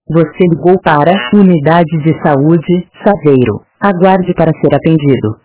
Você ligou para Unidade de Saúde, Saveiro. Aguarde para ser atendido.